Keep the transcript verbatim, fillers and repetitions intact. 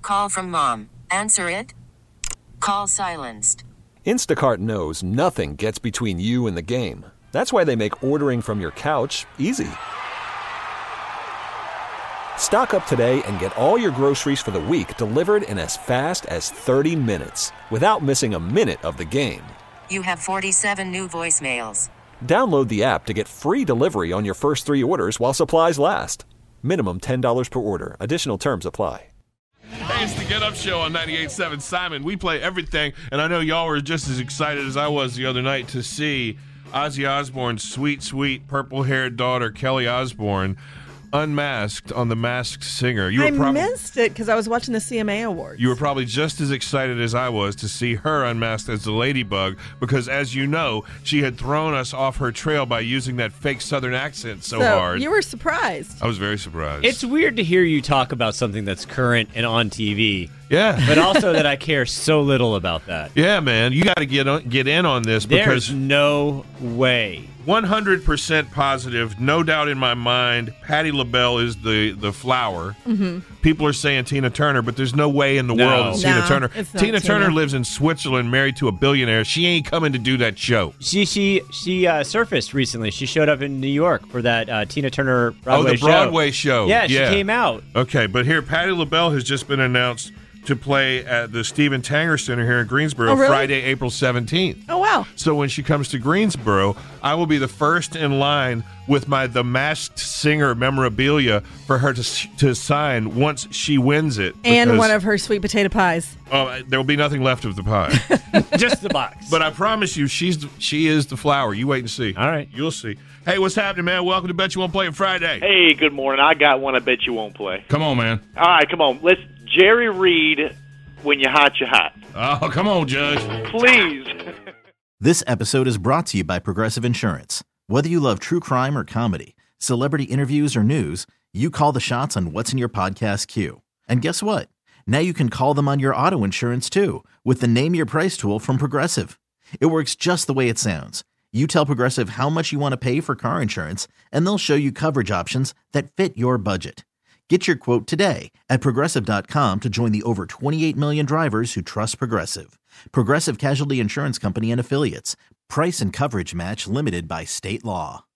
call from mom. Answer it. Call silenced. Instacart knows nothing gets between you and the game. That's why they make ordering from your couch easy. Stock up today and get all your groceries for the week delivered in as fast as thirty minutes without missing a minute of the game. You have forty-seven new voicemails. Download the app to get free delivery on your first three orders while supplies last. Minimum ten dollars per order. Additional terms apply. Hey, it's the Get Up Show on ninety-eight point seven Simon. We play everything, and I know y'all were just as excited as I was the other night to see Ozzy Osbourne's sweet, sweet purple-haired daughter, Kelly Osbourne, unmasked on The Masked Singer. You I were prob- missed it because I was watching the C M A Awards. You were probably just as excited as I was to see her unmasked as the Ladybug because, as you know, she had thrown us off her trail by using that fake Southern accent so, so hard. You were surprised. I was very surprised. It's weird to hear you talk about something that's current and on T V. Yeah. But also that I care so little about that. Yeah, man. You got to get on, get in on this because there's no way. one hundred percent positive, no doubt in my mind, Patti LaBelle is the, the flower. Mm-hmm. People are saying Tina Turner, but there's no way in the No. world it's No, Tina Turner. it's not Tina Turner Tina. lives in Switzerland, married to a billionaire. She ain't coming to do that show. She she she uh, surfaced recently. She showed up in New York for that uh, Tina Turner Broadway oh, the show. Broadway show. Yeah, she came out. Okay, but here, Patti LaBelle has just been announced to play at the Stephen Tanger Center here in Greensboro Oh, really? Friday, April seventeenth. Oh, wow. So when she comes to Greensboro, I will be the first in line with my The Masked Singer memorabilia for her to to sign once she wins it. And because- one of her sweet potato pies. Oh, there will be nothing left of the pie. Just the box. But I promise you, she's she is the flower. You wait and see. All right. You'll see. Hey, what's happening, man? Welcome to Bet You Won't Play on Friday. Hey, good morning. I got one I bet you won't play. Come on, man. All right, come on. Let's Jerry Reed, when you're hot, you're hot. Oh, come on, Judge. Please. This episode is brought to you by Progressive Insurance. Whether you love true crime or comedy, celebrity interviews or news, you call the shots on what's in your podcast queue. And guess what? Now you can call them on your auto insurance too with the Name Your Price tool from Progressive. It works just the way it sounds. You tell Progressive how much you want to pay for car insurance, and they'll show you coverage options that fit your budget. Get your quote today at Progressive dot com to join the over twenty-eight million drivers who trust Progressive. Progressive Casualty Insurance Company and Affiliates. Price and coverage match limited by state law.